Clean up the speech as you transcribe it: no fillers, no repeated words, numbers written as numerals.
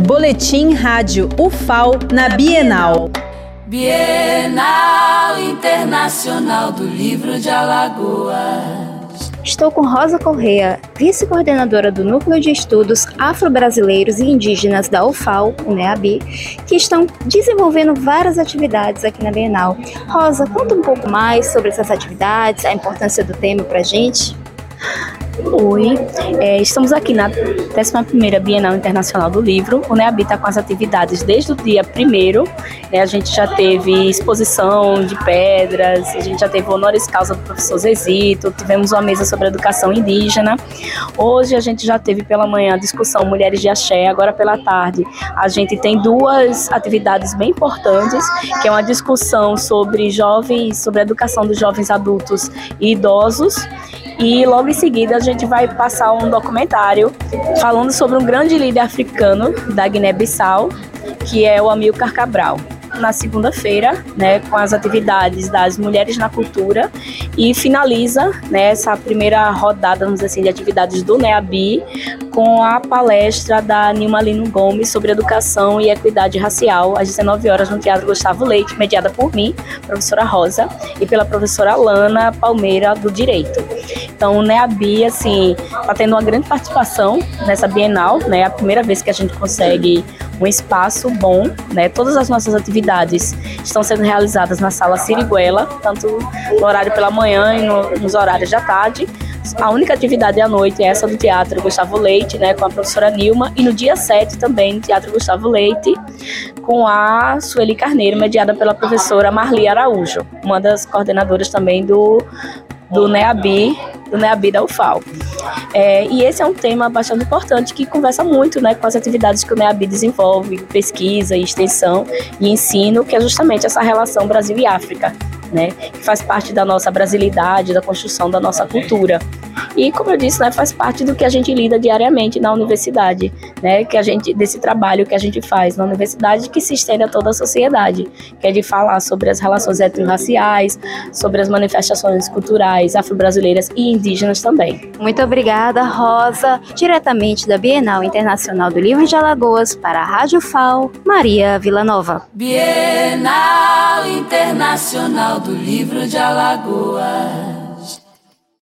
Boletim Rádio UFAL na Bienal. Bienal Internacional do Livro de Alagoas. Estou com Rosa Correa, vice-coordenadora do Núcleo de Estudos Afro-Brasileiros e Indígenas da UFAL, o NEABI, que estão desenvolvendo várias atividades aqui na Bienal. Rosa, conta um pouco mais sobre essas atividades, a importância do tema para a gente. Oi, estamos aqui na 11ª Bienal Internacional do Livro. O NEABI está com as atividades desde o dia 1º. A gente já teve exposição de pedras, a gente já teve honoris causa do professor Zezito, tivemos uma mesa sobre educação indígena. Hoje a gente já teve pela manhã a discussão Mulheres de Axé, agora pela tarde a gente tem duas atividades bem importantes, que é uma discussão sobre jovens, sobre a educação dos jovens adultos e idosos. E logo em seguida a gente vai passar um documentário falando sobre um grande líder africano da Guiné-Bissau, que é o Amilcar Cabral. Na segunda-feira, com as atividades das Mulheres na Cultura, e finaliza essa primeira rodada, vamos dizer assim, de atividades do NEABI com a palestra da Nilma Lino Gomes sobre educação e equidade racial às 19 horas no Teatro Gustavo Leite, mediada por mim, professora Rosa, e pela professora Lana Palmeira do Direito. Então o NEABI está tendo uma grande participação nessa Bienal, é a primeira vez que a gente consegue um espaço bom, Todas as nossas atividades estão sendo realizadas na Sala Siriguela, tanto no horário pela manhã e nos horários da tarde. A única atividade à noite é essa do Teatro Gustavo Leite, com a professora Nilma, e no dia 7 também no Teatro Gustavo Leite, com a Sueli Carneiro, mediada pela professora Marli Araújo, uma das coordenadoras também do NEABI da UFAL. E esse é um tema bastante importante que conversa muito com as atividades que o NEABI desenvolve, pesquisa, extensão e ensino, que é justamente essa relação Brasil e África, que faz parte da nossa brasilidade, da construção da nossa cultura. E, como eu disse, faz parte do que a gente lida diariamente na universidade, desse trabalho que a gente faz na universidade, que se estende a toda a sociedade, que é de falar sobre as relações étnico-raciais, sobre as manifestações culturais afro-brasileiras e indígenas também. Muito obrigada, Rosa. Diretamente da Bienal Internacional do Livro de Alagoas, para a Rádio UFAL, Maria Villanova. Bienal Internacional do Livro de Alagoas.